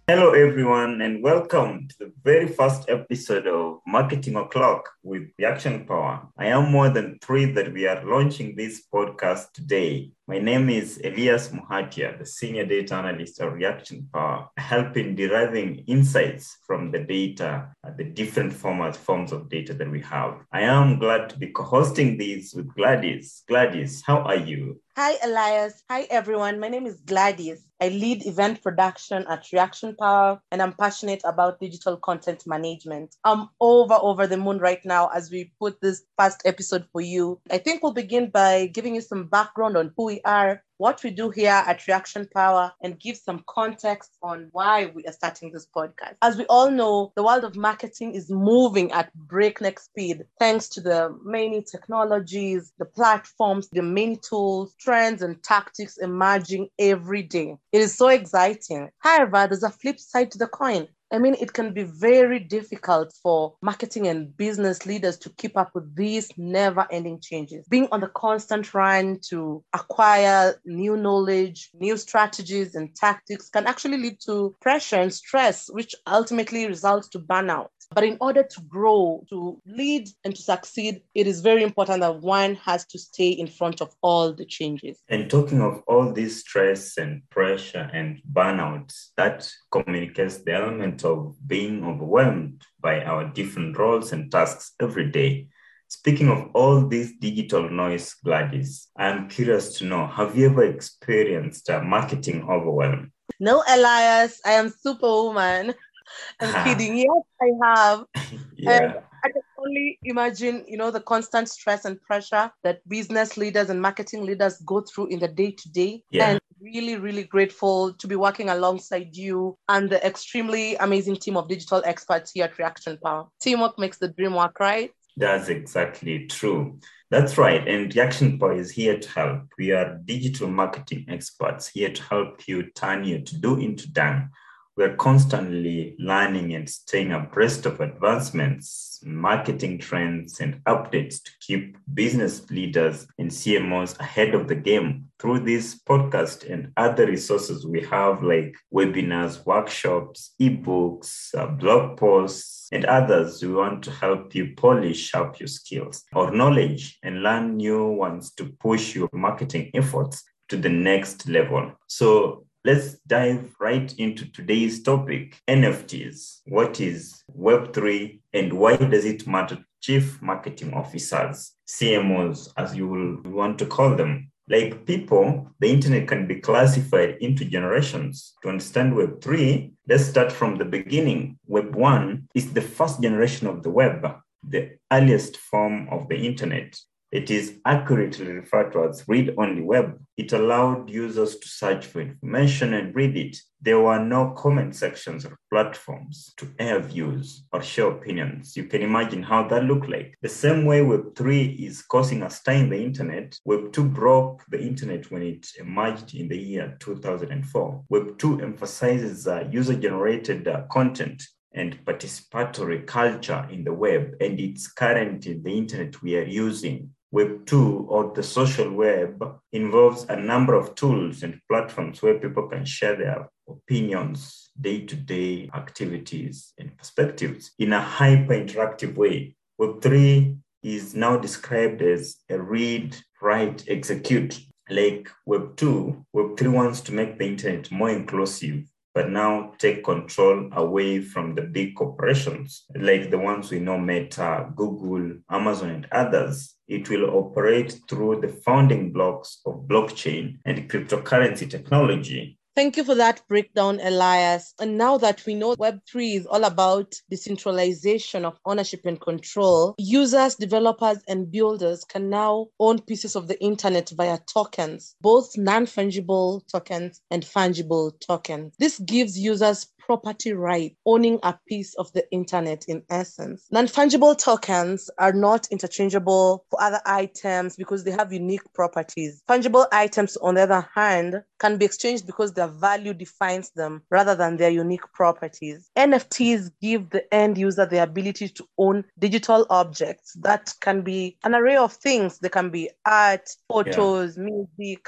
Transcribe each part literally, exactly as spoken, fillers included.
Hello, everyone, and welcome to the very first episode of Marketing O'Clock with Reaction Power. I am more than thrilled that we are launching this podcast today. My name is Elias Muhatia, the Senior Data Analyst at Reaction Power, helping deriving insights from the data, uh, the different formats, forms of data that we have. I am glad to be co-hosting this with Gladys. Gladys, how are you? Hi, Elias. Hi, everyone. My name is Gladys. I lead event production at Reaction Power, and I'm passionate about digital content management. I'm over, over the moon right now as we put this first episode for you. I think we'll begin by giving you some background on who we are, what we do here at Reaction Power, and give some context on why we are starting this podcast. As we all know, the world of marketing is moving at breakneck speed thanks to the many technologies, the platforms, the many tools, trends, and tactics emerging every day. It is so exciting. However, there's a flip side to the coin. I mean, it can be very difficult for marketing and business leaders to keep up with these never-ending changes. Being on the constant run to acquire new knowledge, new strategies and tactics can actually lead to pressure and stress, which ultimately results to burnout. But in order to grow, to lead, and to succeed, it is very important that one has to stay in front of all the changes. And talking of all this stress and pressure and burnout, that communicates the element of being overwhelmed by our different roles and tasks every day. Speaking of all this digital noise, Gladys, I'm curious to know, have you ever experienced a marketing overwhelm? No, Elias, I am superwoman. I'm kidding. Yes, I have. Yeah. And I can only imagine, you know, the constant stress and pressure that business leaders and marketing leaders go through in the day to day. And really, really grateful to be working alongside you and the extremely amazing team of digital experts here at Reaction Power. Teamwork makes the dream work, right? That's exactly true. That's right. And Reaction Power is here to help. We are digital marketing experts here to help you turn your to-do into done. We're constantly learning and staying abreast of advancements, marketing trends, and updates to keep business leaders and C M Os ahead of the game. Through this podcast and other resources we have, like webinars, workshops, ebooks, uh, blog posts, and others, we want to help you polish up your skills or knowledge and learn new ones to push your marketing efforts to the next level. So let's dive right into today's topic, N F Ts. What is Web three and why does it matter to chief marketing officers, C M Os, as you will want to call them? Like people, the internet can be classified into generations. To understand Web three, let's start from the beginning. Web one is the first generation of the web, the earliest form of the internet. It is accurately referred to as read-only web. It allowed users to search for information and read it. There were no comment sections or platforms to air views or share opinions. You can imagine how that looked like. The same way Web three is causing a stir in the internet, Web two broke the internet when it emerged in the year two thousand four. Web two emphasizes uh, user-generated uh, content and participatory culture in the web, and it's currently the internet we are using. Web two, or the social web, involves a number of tools and platforms where people can share their opinions, day-to-day activities, and perspectives in a hyper-interactive way. Web three is now described as a read, write, execute. Like Web two, Web three wants to make the internet more inclusive, but now take control away from the big corporations, like the ones we know, Meta, Google, Amazon, and others. It will operate through the founding blocks of blockchain and cryptocurrency technology. Thank you for that breakdown, Elias. And now that we know Web three is all about decentralization of ownership and control, users, developers, and builders can now own pieces of the internet via tokens, both non-fungible tokens and fungible tokens. This gives users property right, owning a piece of the internet in essence. Non-fungible tokens are not interchangeable for other items because they have unique properties. Fungible items, on the other hand, can be exchanged because their value defines them rather than their unique properties. N F Ts give the end user the ability to own digital objects that can be an array of things. They can be art, photos, yeah. music,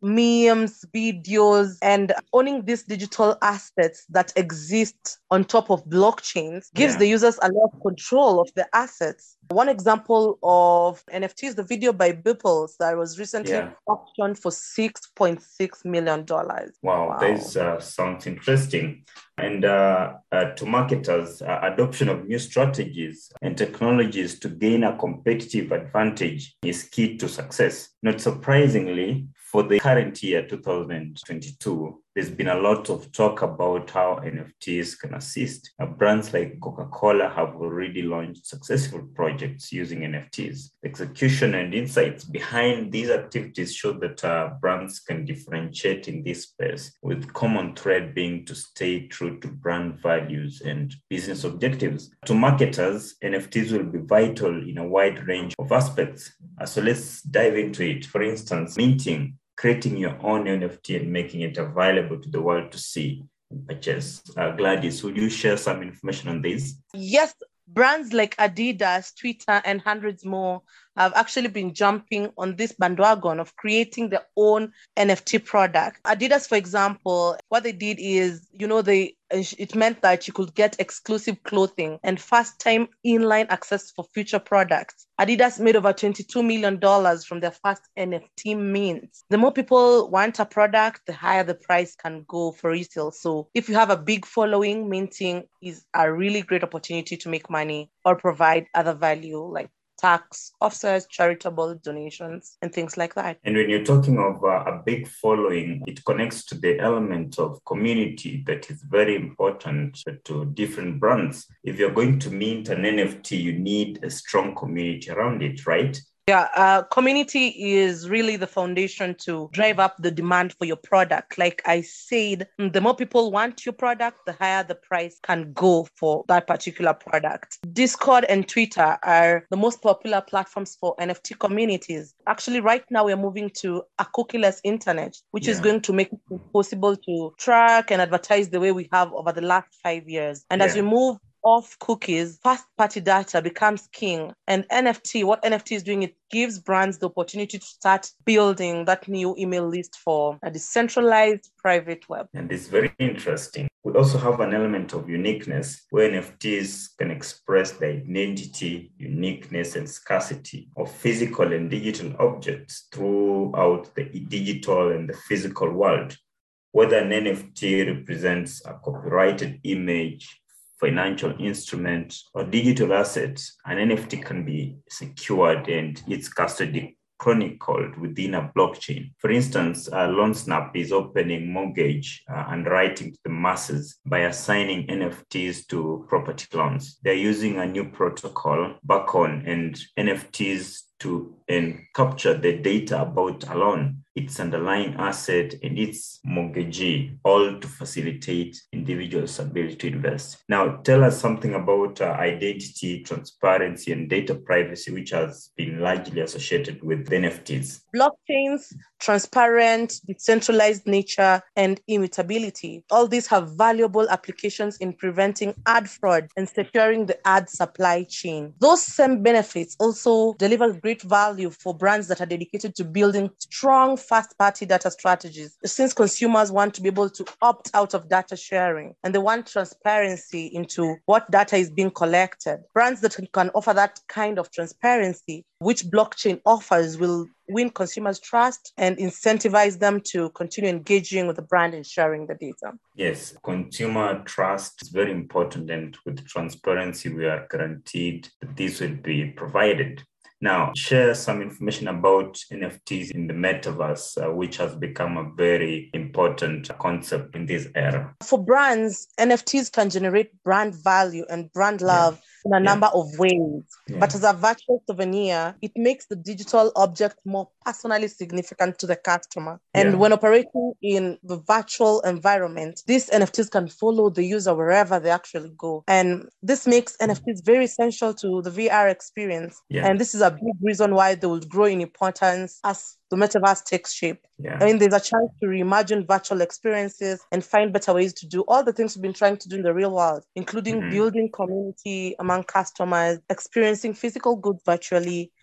memes, videos, and owning these digital assets that exist on top of blockchains gives Yeah. the users a lot of control of the assets. One example of N F T is the video by Beeples that was recently Yeah. auctioned for six point six million dollars. Wow, Wow. this uh, sounds interesting. And uh, uh, to marketers, uh, adoption of new strategies and technologies to gain a competitive advantage is key to success. Not surprisingly, for the current year, two thousand twenty-two, there's been a lot of talk about how N F Ts can assist. Uh, brands like Coca-Cola have already launched successful projects using N F Ts. Execution and insights behind these activities show that uh, brands can differentiate in this space, with common thread being to stay true to brand values and business objectives. To marketers, N F Ts will be vital in a wide range of aspects. Uh, so let's dive into it. For instance, minting, creating your own N F T and making it available to the world to see and purchase. Uh, Gladys, would you share some information on this? Yes, brands like Adidas, Twitter, and hundreds more have actually been jumping on this bandwagon of creating their own N F T product. Adidas, for example, what they did is, you know, they it meant that you could get exclusive clothing and fast time inline access for future products. Adidas made over twenty-two million dollars from their first N F T mints. The more people want a product, the higher the price can go for resale. So if you have a big following, minting is a really great opportunity to make money or provide other value like tax offsets, charitable donations, and things like that. And when you're talking of uh, a big following, it connects to the element of community that is very important to different brands. If you're going to mint an N F T, you need a strong community around it, right? Yeah, uh, community is really the foundation to drive up the demand for your product. Like I said, the more people want your product, the higher the price can go for that particular product. Discord and Twitter are the most popular platforms for N F T communities. Actually, right now we're moving to a cookieless internet, which Yeah. is going to make it possible to track and advertise the way we have over the last five years. And as Yeah. we move off cookies, first-party data becomes king. And N F T, what N F T is doing, it gives brands the opportunity to start building that new email list for a decentralized private web. And it's very interesting. We also have an element of uniqueness where N F Ts can express the identity, uniqueness, and scarcity of physical and digital objects throughout the digital and the physical world. Whether an N F T represents a copyrighted image, financial instrument, or digital asset, an N F T can be secured and its custody chronicled within a blockchain. For instance, uh, LoanSnap is opening mortgage uh, underwriting to the masses by assigning N F Ts to property loans. They're using a new protocol, Beacon, and N F Ts to and capture the data about a loan, its underlying asset, and its mortgagee, all to facilitate individuals' ability to invest. Now, tell us something about uh, identity, transparency, and data privacy, which has been largely associated with N F Ts. Blockchains, transparent, decentralized nature, and immutability. All these have valuable applications in preventing ad fraud and securing the ad supply chain. Those same benefits also deliver great value for brands that are dedicated to building strong first-party data strategies, since consumers want to be able to opt out of data sharing and they want transparency into what data is being collected. Brands that can offer that kind of transparency, which blockchain offers, will win consumers' trust and incentivize them to continue engaging with the brand and sharing the data. Yes, consumer trust is very important, and with transparency, we are guaranteed that this will be provided. Now, share some information about N F Ts in the metaverse, uh, which has become a very important concept in this era. For brands, N F Ts can generate brand value and brand love yeah. in a yeah. number of ways. Yeah. But as a virtual souvenir, it makes the digital object more personally significant to the customer. And yeah. when operating in the virtual environment, these N F Ts can follow the user wherever they actually go. And this makes N F Ts very essential to the V R experience. Yeah. And this is a big reason why they will grow in importance as the metaverse takes shape. Yeah. I mean, there's a chance to reimagine virtual experiences and find better ways to do all the things we've been trying to do in the real world, including mm-hmm. building community among customers, experiencing physical goods virtually,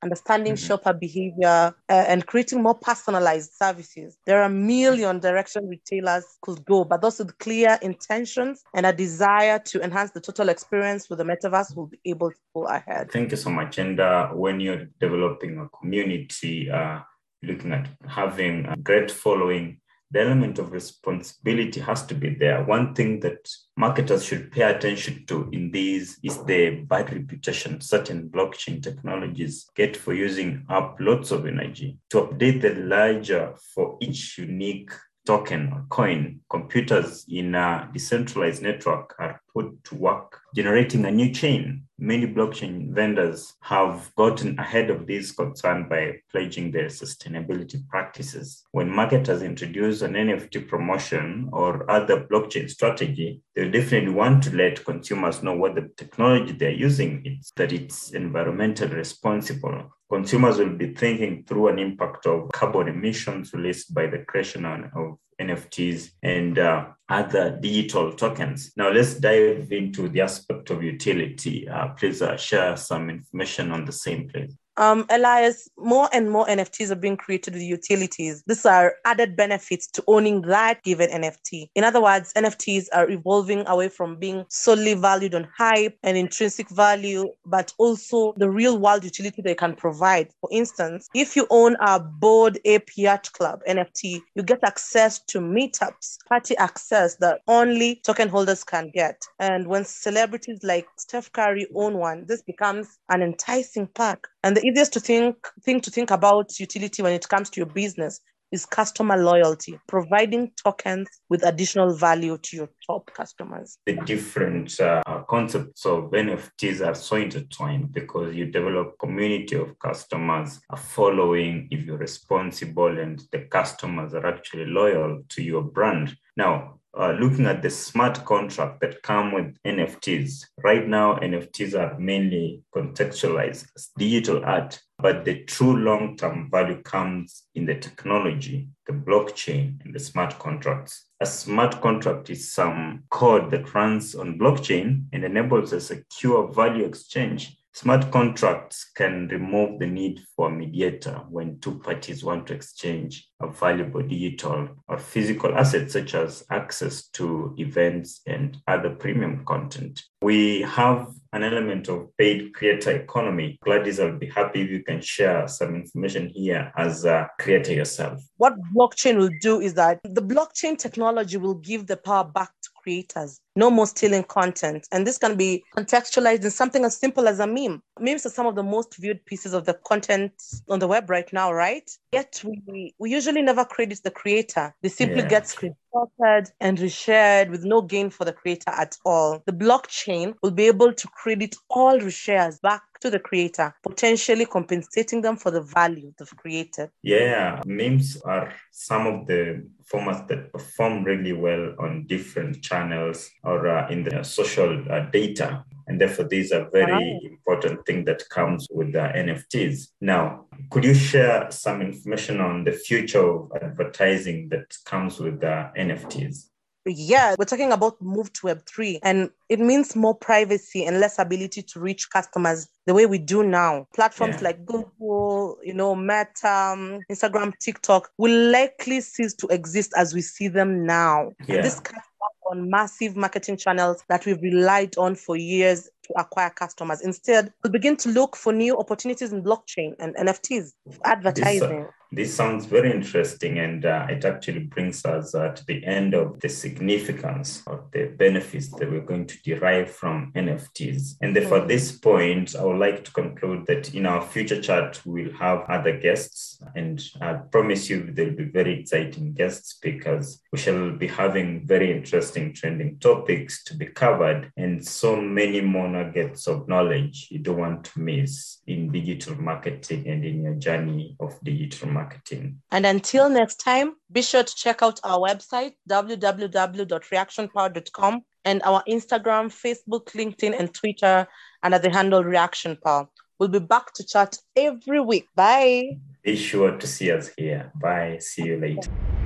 understanding Mhm. shopper behavior, uh, and creating more personalized services. There are a million direction retailers could go, but those with clear intentions and a desire to enhance the total experience with the metaverse will be able to go ahead. Thank you so much. And uh, when you're developing a community, uh, looking at having a great following, the element of responsibility has to be there. One thing that marketers should pay attention to in these is the bad reputation certain blockchain technologies get for using up lots of energy. To update the ledger for each unique token or coin, computers in a decentralized network are put to work generating a new chain. Many blockchain vendors have gotten ahead of this concern by pledging their sustainability practices. When marketers introduce an N F T promotion or other blockchain strategy, they definitely want to let consumers know what the technology they're using is, that it's environmentally responsible. Consumers will be thinking through an impact of carbon emissions released by the creation of N F Ts and uh, other digital tokens. Now, let's dive into the aspect of utility. Uh, please uh, share some information on the same, please. Um, Elias, more and more N F Ts are being created with utilities. These are added benefits to owning that given N F T. In other words, N F Ts are evolving away from being solely valued on hype and intrinsic value, but also the real world utility they can provide. For instance, if you own a Bored Ape Yacht Club N F T, you get access to meetups, party access that only token holders can get. And when celebrities like Steph Curry own one, this becomes an enticing perk. And the easiest to think thing to think about utility when it comes to your business is customer loyalty, providing tokens with additional value to your top customers. The different uh, concepts of N F Ts are so intertwined because you develop community of customers, a following if you're responsible, and the customers are actually loyal to your brand. Now, Uh, looking at the smart contract that come with N F Ts. Right now, N F Ts are mainly contextualized as digital art, but the true long-term value comes in the technology, the blockchain, and the smart contracts. A smart contract is some code that runs on blockchain and enables a secure value exchange. Smart contracts can remove the need for a mediator when two parties want to exchange a valuable digital or physical asset, such as access to events and other premium content. We have an element of paid creator economy. Gladys, I'll be happy if you can share some information here as a creator yourself. What blockchain will do is that the blockchain technology will give the power back to creators. No more stealing content. And this can be contextualized in something as simple as a meme. Memes are some of the most viewed pieces of the content on the web right now, right? Yet we, we usually never credit the creator. They simply Yeah. get screenshotted and reshared with no gain for the creator at all. The blockchain will be able to credit all reshares back to the creator, potentially compensating them for the value they've created. Yeah, memes are some of the formats that perform really well on different channels or uh, in the social uh, data. And therefore, these are very Wow. important thing that comes with the N F Ts. Now, could you share some information on the future of advertising that comes with the N F Ts? Yeah, we're talking about move to Web three, and it means more privacy and less ability to reach customers the way we do now. Platforms Yeah. like Google, you know, Meta, um, Instagram, TikTok will likely cease to exist as we see them now. Yeah. And this cuts back on massive marketing channels that we've relied on for years to acquire customers. Instead, we'll begin to look for new opportunities in blockchain and N F Ts, advertising. This, uh, this sounds very interesting, and uh, it actually brings us uh, to the end of the significance of the benefits that we're going to derive from N F Ts. And therefore, Mm-hmm. at this point, I would like to conclude that in our future chat, we'll have other guests, and I promise you there'll be very exciting guests because we shall be having very interesting trending topics to be covered and so many more nuggets of knowledge you don't want to miss in digital marketing and in your journey of digital marketing. And until next time, be sure to check out our website, w w w dot reaction power dot com, and our Instagram, Facebook, LinkedIn, and Twitter under the handle Reaction Power. We'll be back to chat every week. Bye. Be sure to see us here. Bye. See you later.